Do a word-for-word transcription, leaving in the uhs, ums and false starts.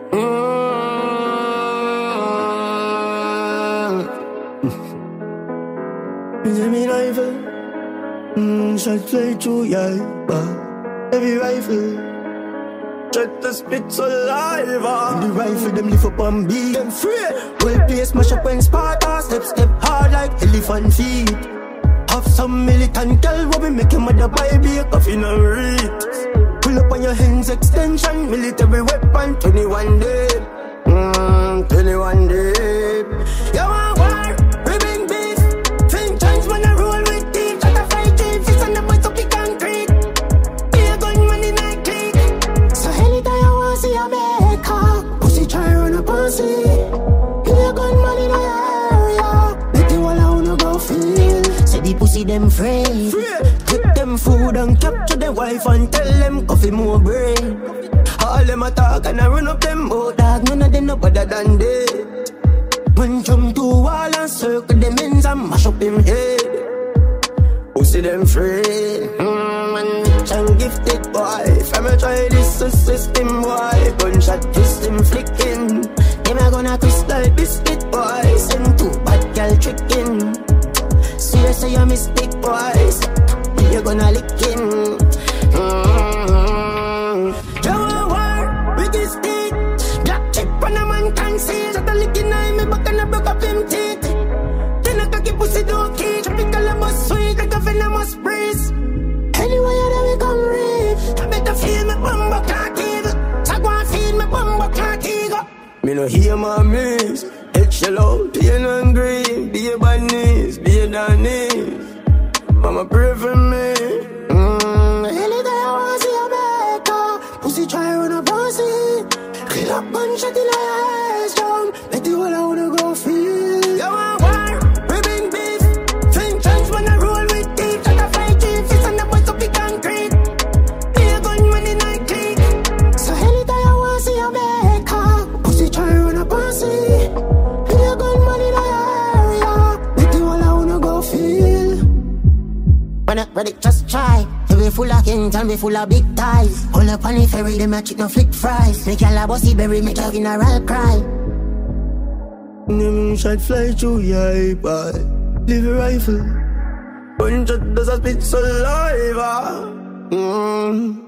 Semi rifle, mm, shot fly through your back. Heavy rifle, check the spit saliva. The rifle them lift up and beat them free. Well place mash up when Sparta step step hard like elephant feet. Have some militant girl where we make your mother buy be a coffin and read. Pull up on your hands extension, military weapon, twenty-one day, mm, twenty-one day. You want war? We bring beef. Think times when I roll with team. Shut the fight team, fist on the boys to kick concrete. Be a gunman in a clique. So anytime you want see a bad cock, pussy try run a pussy. Be a gunman in a area. Make you all I wanna go feel. Say the pussy them free. Take them food and capture the wife and tell them coffee more brain. All them attack and I run up them boat dog. None of them no better than they. When jump to wall and circle them ends and mash up him head. Pussy them free. Mmm, and rich and gifted boy. From a try this a system boy. Gunshot twist him flicking. Them a gonna twist like biscuit boy. Send two bad girl tricking. Seriously you mistake boys. You're gonna lick him. Mm-hmm. Joe war, with his teeth. Black chip on a man can see. Shut a licking eye, me back and I broke up him teeth. Then I cocky pussy don't keep. Tropical a bus sweet like a venomous breeze. Anyway, you know we come reach. I better feel me bumbo clock eagle. So go and feel me bumbo clock eagle. Me no hear my miss. Head shell out, pain and grief. Be a bad knees, be a down knees. Mama pray for me. Mmm. Anytime I wanna see a baker, pussy try run a pussy. Kill up gunshot till I eyes down. Let the whole I wanna go feel. You want war? We bring beef. Think chance when I roll with teeth. Shut a fight chief, fist on the boys to pick concrete. Be a gunman in a clique. So anytime I wanna see a baker, pussy try run a pussy. Be a gunman in a area. Let the whole I wanna go feel. When I ready, just try. We full of kings and we full of big ties. Hold up on the ferry, them a chick no flick fries. Make your la bossy berry, make your funeral cry. Them shot fly through your boy. Leave a rifle. Gunshot does a spit saliva. Mm.